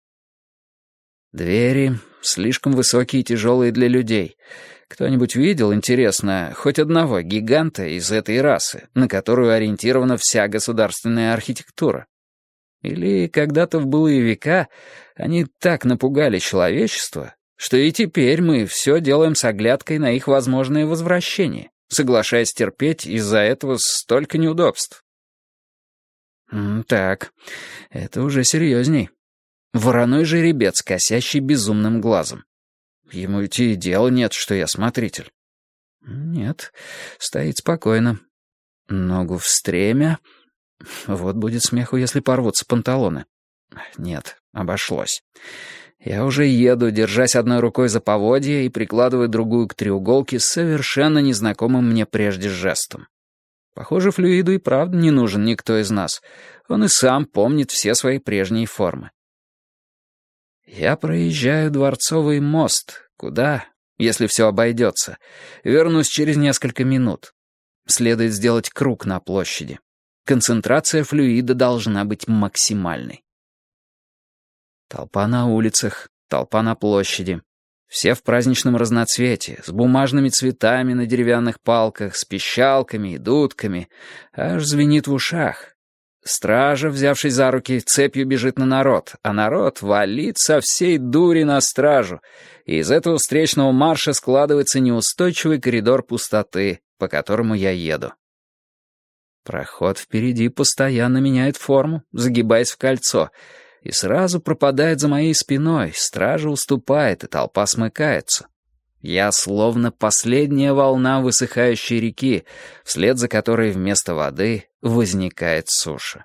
Двери слишком высокие и тяжелые для людей. Кто-нибудь видел, интересно, хоть одного гиганта из этой расы, на которую ориентирована вся государственная архитектура? Или когда-то в былые века они так напугали человечество, что и теперь мы все делаем с оглядкой на их возможное возвращение, соглашаясь терпеть из-за этого столько неудобств? М, так, это уже серьезней. Вороной жеребец, косящий безумным глазом. Ему ведь и дела нет, что я смотритель. Нет, стоит спокойно. Ногу в стремя. Вот будет смеху, если порвутся панталоны. Нет, обошлось. Я уже еду, держась одной рукой за поводья и прикладывая другую к треуголке с совершенно незнакомым мне прежде жестом. Похоже, флюиду и правда не нужен никто из нас. Он и сам помнит все свои прежние формы. Я проезжаю Дворцовый мост, куда, если все обойдется, вернусь через несколько минут. Следует сделать круг на площади. Концентрация флюида должна быть максимальной. Толпа на улицах, толпа на площади. Все в праздничном разноцветии, с бумажными цветами на деревянных палках, с пищалками и дудками. Аж звенит в ушах. Стража, взявшись за руки, цепью бежит на народ, а народ валит со всей дури на стражу, и из этого встречного марша складывается неустойчивый коридор пустоты, по которому я еду. Проход впереди постоянно меняет форму, загибаясь в кольцо, и сразу пропадает за моей спиной, стража уступает, и толпа смыкается. Я словно последняя волна высыхающей реки, вслед за которой вместо воды возникает суша.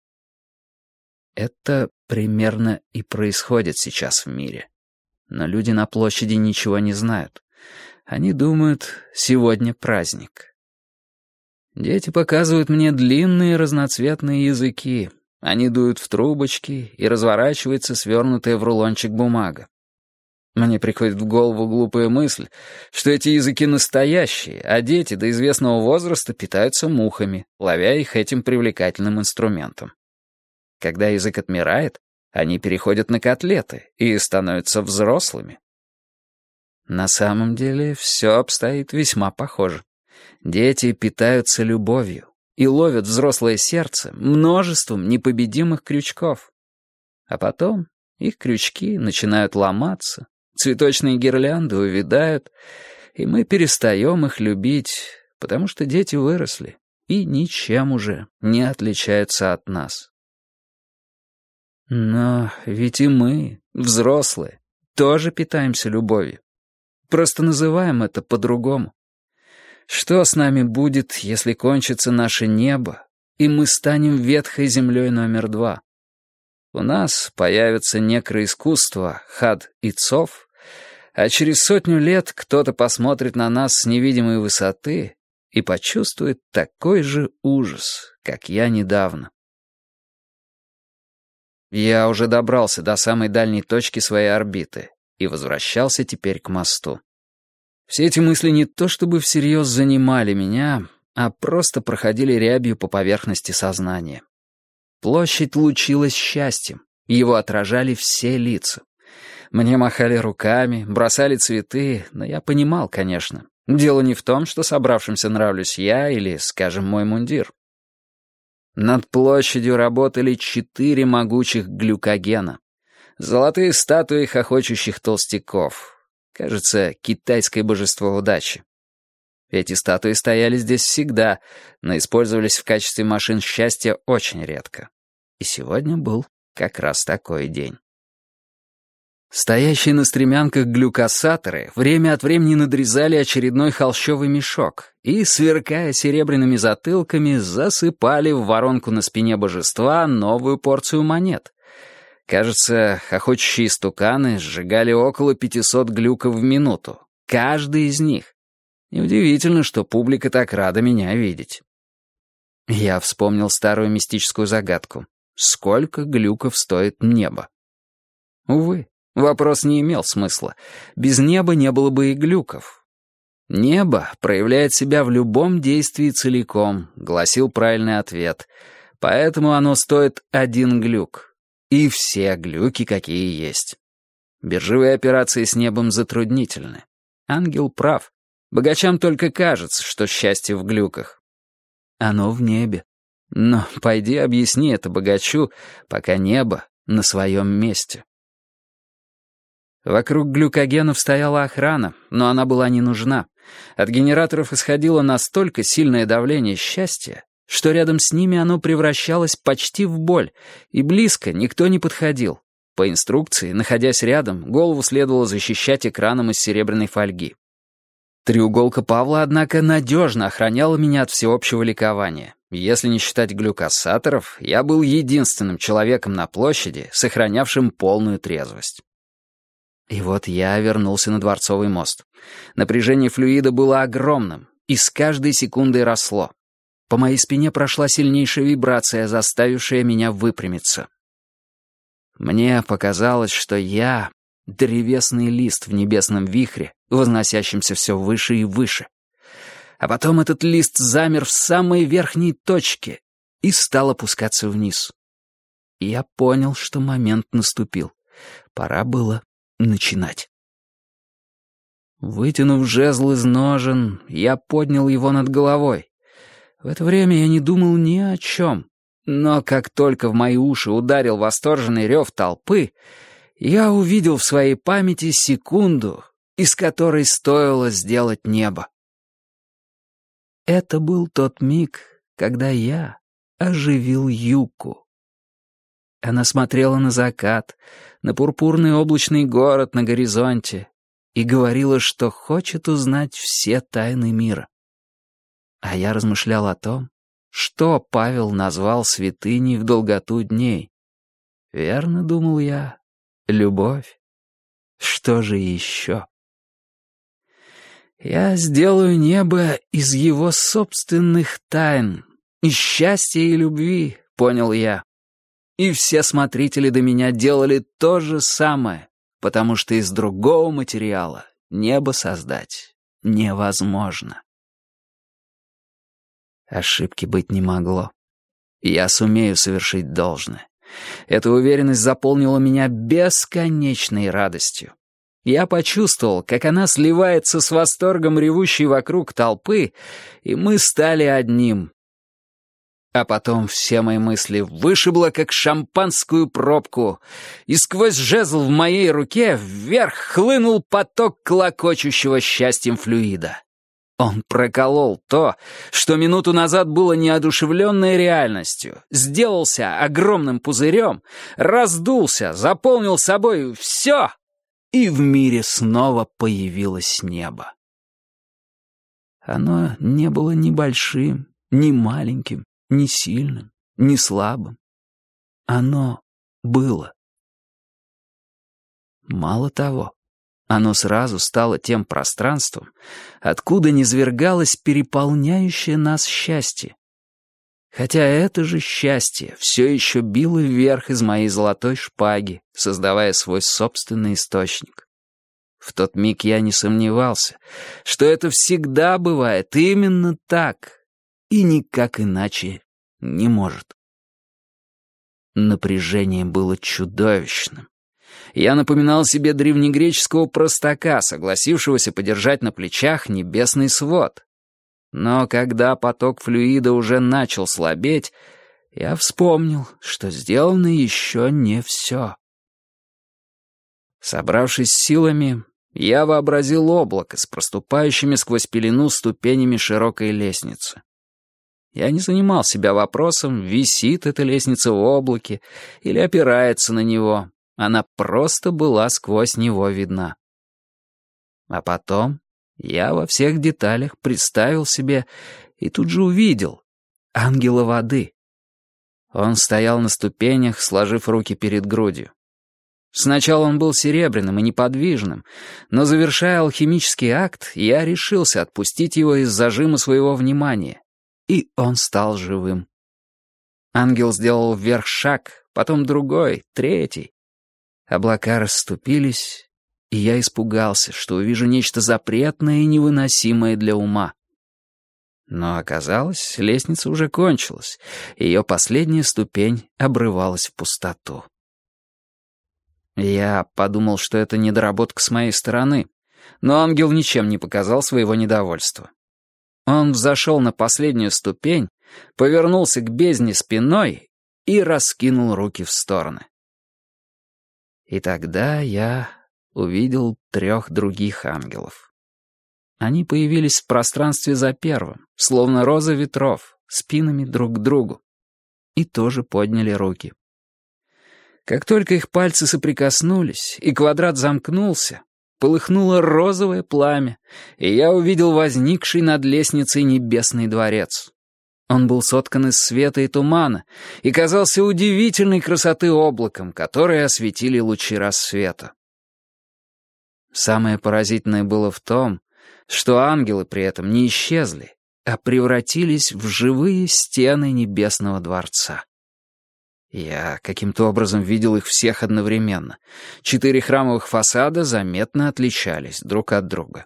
Это примерно и происходит сейчас в мире. Но люди на площади ничего не знают. Они думают, сегодня праздник. Дети показывают мне длинные разноцветные языки. Они дуют в трубочки, и разворачивается свернутая в рулончик бумага. Мне приходит в голову глупая мысль, что эти языки настоящие, а дети до известного возраста питаются мухами, ловя их этим привлекательным инструментом. Когда язык отмирает, они переходят на котлеты и становятся взрослыми. На самом деле все обстоит весьма похоже. Дети питаются любовью и ловят взрослое сердце множеством непобедимых крючков. А потом их крючки начинают ломаться, цветочные гирлянды увядают, и мы перестаем их любить, потому что дети выросли и ничем уже не отличаются от нас. Но ведь и мы, взрослые, тоже питаемся любовью. Просто называем это по-другому. Что с нами будет, если кончится наше небо, и мы станем ветхой землей номер два? У нас появится некроискусство, хад и цов, а через сотню лет кто-то посмотрит на нас с невидимой высоты и почувствует такой же ужас, как я недавно. Я уже добрался до самой дальней точки своей орбиты и возвращался теперь к мосту. Все эти мысли не то чтобы всерьез занимали меня, а просто проходили рябью по поверхности сознания. Площадь лучилась счастьем, его отражали все лица. Мне махали руками, бросали цветы, но я понимал, конечно. Дело не в том, что собравшимся нравлюсь я или, скажем, мой мундир. Над площадью работали четыре могучих глюкогена. Золотые статуи хохочущих толстяков. Кажется, китайское божество удачи. Эти статуи стояли здесь всегда, но использовались в качестве машин счастья очень редко. И сегодня был как раз такой день. Стоящие на стремянках глюкосаторы время от времени надрезали очередной холщовый мешок и, сверкая серебряными затылками, засыпали в воронку на спине божества новую порцию монет. Кажется, хохочущие стуканы сжигали около пятисот глюков в минуту. Каждый из них. Неудивительно, что публика так рада меня видеть. Я вспомнил старую мистическую загадку. Сколько глюков стоит небо? Увы, вопрос не имел смысла. Без неба не было бы и глюков. Небо проявляет себя в любом действии целиком, гласил правильный ответ. Поэтому оно стоит один глюк. И все глюки, какие есть. Биржевые операции с небом затруднительны. Ангел прав. Богачам только кажется, что счастье в глюках. Оно в небе. Но пойди объясни это богачу, пока небо на своем месте. Вокруг глюкогенов стояла охрана, но она была не нужна. От генераторов исходило настолько сильное давление счастья, что рядом с ними оно превращалось почти в боль, и близко никто не подходил. По инструкции, находясь рядом, голову следовало защищать экраном из серебряной фольги. Треуголка Павла, однако, надежно охраняла меня от всеобщего ликования. Если не считать глюкосаторов, я был единственным человеком на площади, сохранявшим полную трезвость. И вот я вернулся на Дворцовый мост. Напряжение флюида было огромным, и с каждой секундой росло. По моей спине прошла сильнейшая вибрация, заставившая меня выпрямиться. Мне показалось, что я — древесный лист в небесном вихре, возносящемся все выше и выше. А потом этот лист замер в самой верхней точке и стал опускаться вниз. И я понял, что момент наступил. Пора было начинать. Вытянув жезл из ножен, я поднял его над головой. В это время я не думал ни о чем. Но как только в мои уши ударил восторженный рев толпы, я увидел в своей памяти секунду, из которой стоило сделать небо. Это был тот миг, когда я оживил Юку. Она смотрела на закат, на пурпурный облачный город на горизонте и говорила, что хочет узнать все тайны мира. А я размышлял о том, что Павел назвал святыней в долготу дней. Верно, думал я, любовь. Что же еще? Я сделаю небо из его собственных тайн, из счастья и любви, понял я. И все смотрители до меня делали то же самое. потому что из другого материала небо создать невозможно. Ошибки быть не могло. Я сумею совершить должное. Эта уверенность заполнила меня бесконечной радостью. Я почувствовал, как она сливается с восторгом ревущей вокруг толпы, и мы стали одним. А потом все мои мысли вышибло, как шампанскую пробку, и сквозь жезл в моей руке вверх хлынул поток клокочущего счастьем флюида. Он проколол то, что минуту назад было неодушевленной реальностью, сделался огромным пузырем, раздулся, заполнил собой все, и в мире снова появилось небо. Оно не было ни большим, ни маленьким, ни сильным, ни слабым. Оно было. Мало того, оно сразу стало тем пространством, откуда низвергалось переполняющее нас счастье. Хотя это же счастье все еще било вверх из моей золотой шпаги, создавая свой собственный источник. В тот миг я не сомневался, что это всегда бывает именно так, и никак иначе не может. Напряжение было чудовищным. Я напоминал себе древнегреческого простака, согласившегося подержать на плечах небесный свод. Но когда поток флюида уже начал слабеть, я вспомнил, что сделано еще не все. Собравшись силами, я вообразил облако с проступающими сквозь пелену ступенями широкой лестницы. Я не занимал себя вопросом, висит эта лестница в облаке или опирается на него. Она просто была сквозь него видна. А потом я во всех деталях представил себе и тут же увидел ангела воды. Он стоял на ступенях, сложив руки перед грудью. Сначала он был серебряным и неподвижным, но, завершая алхимический акт, я решился отпустить его из зажима своего внимания, и он стал живым. Ангел сделал вверх шаг, потом другой, третий. Облака расступились, и я испугался, что увижу нечто запретное и невыносимое для ума. Но оказалось, лестница уже кончилась, и ее последняя ступень обрывалась в пустоту. Я подумал, что это недоработка с моей стороны, но ангел ничем не показал своего недовольства. Он взошел на последнюю ступень, повернулся к бездне спиной и раскинул руки в стороны. И тогда я увидел трех других ангелов. Они появились в пространстве за первым, словно роза ветров, спинами друг к другу, и тоже подняли руки. Как только их пальцы соприкоснулись, и квадрат замкнулся, полыхнуло розовое пламя, и я увидел возникший над лестницей небесный дворец. Он был соткан из света и тумана и казался удивительной красоты облаком, которые осветили лучи рассвета. Самое поразительное было в том, что ангелы при этом не исчезли, а превратились в живые стены небесного дворца. Я каким-то образом видел их всех одновременно. Четыре храмовых фасада заметно отличались друг от друга.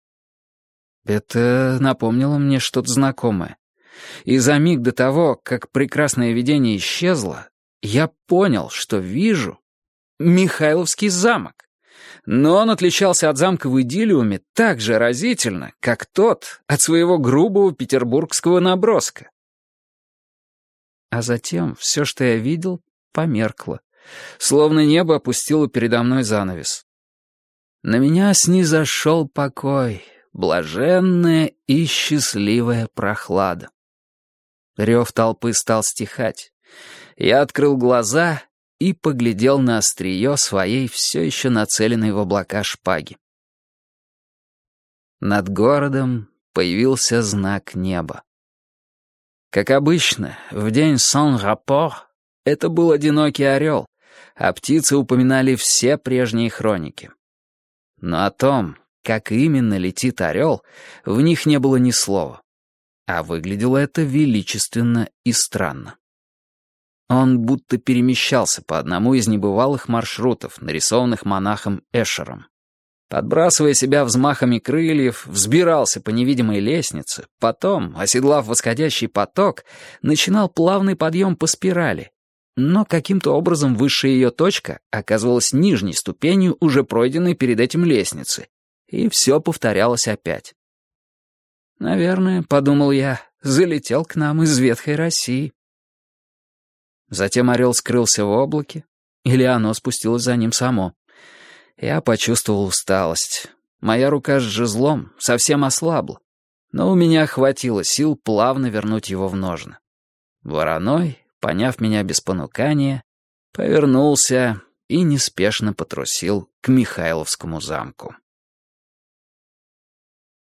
Это напомнило мне что-то знакомое. И за миг до того, как прекрасное видение исчезло, я понял, что вижу Михайловский замок. Но он отличался от замка в Идиллиуме так же разительно, как тот от своего грубого петербургского наброска. А затем все, что я видел, померкло, словно небо опустило передо мной занавес. На меня снизошел покой, блаженная и счастливая прохлада. Рев толпы стал стихать. Я открыл глаза и поглядел на острие своей все еще нацеленной в облака шпаги. Над городом появился знак неба. Как обычно, в день Сан-Раппор это был одинокий орел, а птицы упоминали все прежние хроники. Но о том, как именно летит орел, в них не было ни слова. А выглядело это величественно и странно. Он будто перемещался по одному из небывалых маршрутов, нарисованных монахом Эшером. Подбрасывая себя взмахами крыльев, взбирался по невидимой лестнице, потом, оседлав восходящий поток, начинал плавный подъем по спирали. Но каким-то образом высшая ее точка оказывалась нижней ступенью, уже пройденной перед этим лестницы, и все повторялось опять. «Наверное, — подумал я, — залетел к нам из ветхой России». Затем орел скрылся в облаке, или оно спустилось за ним само. Я почувствовал усталость. Моя рука с жезлом совсем ослабла, но у меня хватило сил плавно вернуть его в ножны. Вороной, поняв меня без понукания, повернулся и неспешно потрусил к Михайловскому замку.